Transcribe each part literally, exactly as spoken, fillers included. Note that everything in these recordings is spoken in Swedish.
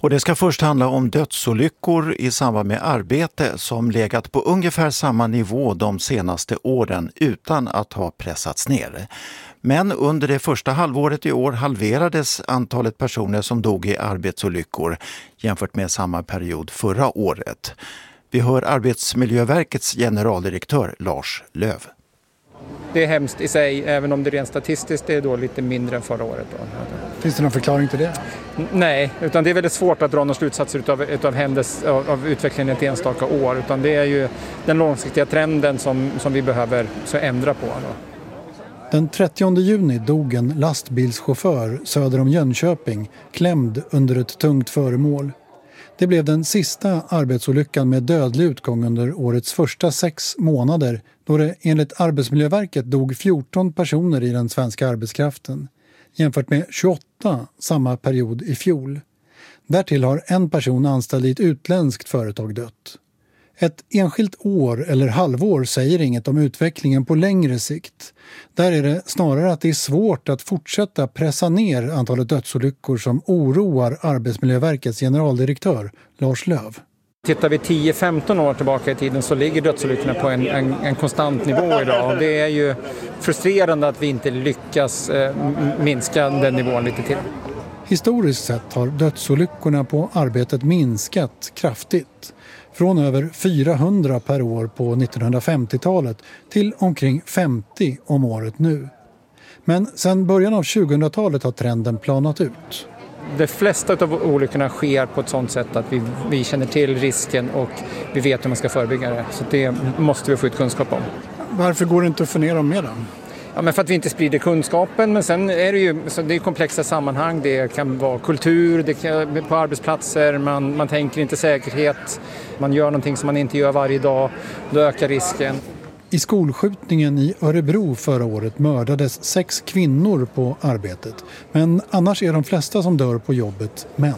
Och det ska först handla om dödsolyckor i samband med arbete som legat på ungefär samma nivå de senaste åren utan att ha pressats ner. Men under det första halvåret i år halverades antalet personer som dog i arbetsolyckor jämfört med samma period förra året. Vi hör Arbetsmiljöverkets generaldirektör Lars Löv. Det är hemskt i sig, även om det rent statistiskt är då lite mindre än förra året. Då. Finns det någon förklaring till det? Nej, utan det är väldigt svårt att dra några slutsatser utav, utav, händes, av, av utvecklingen ett enstaka år. Utan det är ju den långsiktiga trenden som, som vi behöver så ändra på. Då. Den trettionde juni dog en lastbilschaufför söder om Jönköping klämd under ett tungt föremål. Det blev den sista arbetsolyckan med dödlig utgång under årets första sex månader då det enligt Arbetsmiljöverket dog fjorton personer i den svenska arbetskraften jämfört med tjugoåtta samma period i fjol. Därtill har en person anställd i ett utländskt företag dött. Ett enskilt år eller halvår säger inget om utvecklingen på längre sikt. Där är det snarare att det är svårt att fortsätta pressa ner antalet dödsolyckor som oroar Arbetsmiljöverkets generaldirektör Lars Löv. Tittar vi tio femton år tillbaka i tiden så ligger dödsolyckorna på en, en, en konstant nivå idag. Och det är ju frustrerande att vi inte lyckas eh, minska den nivån lite till. Historiskt sett har dödsolyckorna på arbetet minskat kraftigt. Från över fyrahundra per år på nittonhundrafemtiotalet till omkring femtio om året nu. Men sedan början av tjugohundratalet har trenden planat ut. De flesta av olyckorna sker på ett sådant sätt att vi, vi känner till risken och vi vet hur man ska förebygga det. Så det måste vi få ut kunskap om. Varför går det inte att få ner dem med dem? Ja, men för att vi inte sprider kunskapen, men sen är det ju så det är komplexa sammanhang. Det kan vara kultur, det kan, på arbetsplatser, man, man tänker inte säkerhet, man gör någonting som man inte gör varje dag, då ökar risken. I skolskjutningen i Örebro förra året mördades sex kvinnor på arbetet, men annars är de flesta som dör på jobbet män.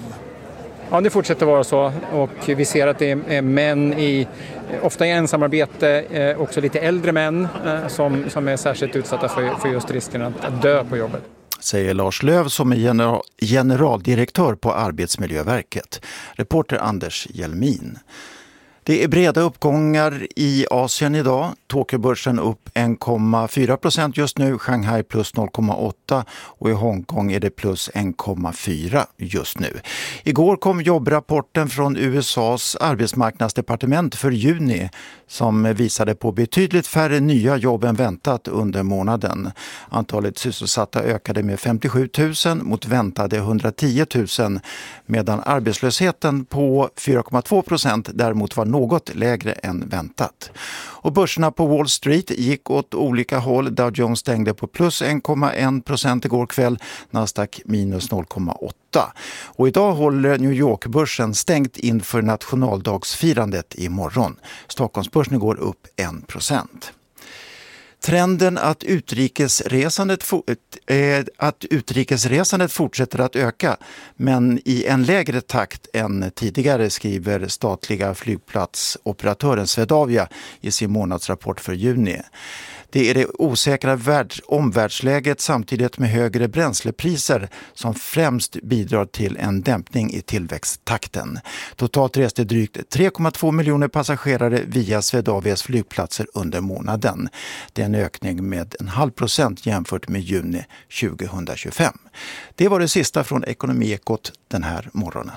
Ja, det fortsätter vara så och vi ser att det är män i, ofta i ensamarbete, också lite äldre män som, som är särskilt utsatta för, för just risken att, att dö på jobbet. Säger Lars Löv som är general, generaldirektör på Arbetsmiljöverket. Reporter Anders Hjelmin. Det är breda uppgångar i Asien idag. Tokyobörsen upp en komma fyra procent just nu, Shanghai plus noll komma åtta och i Hongkong är det plus en komma fyra just nu. Igår kom jobbrapporten från U S A:s arbetsmarknadsdepartement för juni som visade på betydligt färre nya jobb än väntat under månaden. Antalet sysselsatta ökade med femtiosju tusen mot väntade hundratio tusen medan arbetslösheten på fyra komma två procent däremot var något lägre än väntat. Och börserna på Wall Street gick åt olika håll. Dow Jones stängde på plus en komma en procent igår kväll, Nasdaq minus noll komma åtta. Och idag håller New York-börsen stängt inför nationaldagsfirandet imorgon. Stockholmsbörsen går upp en procent. Trenden att utrikesresandet, äh, att utrikesresandet fortsätter att öka men i en lägre takt än tidigare, skriver statliga flygplatsoperatören Swedavia i sin månadsrapport för juni. Det är det osäkra världs- omvärldsläget samtidigt med högre bränslepriser som främst bidrar till en dämpning i tillväxttakten. Totalt reste drygt tre komma två miljoner passagerare via Swedavias flygplatser under månaden. Det är en ökning med en halv procent jämfört med juni tjugohundratjugofem. Det var det sista från Ekonomiekot den här morgonen.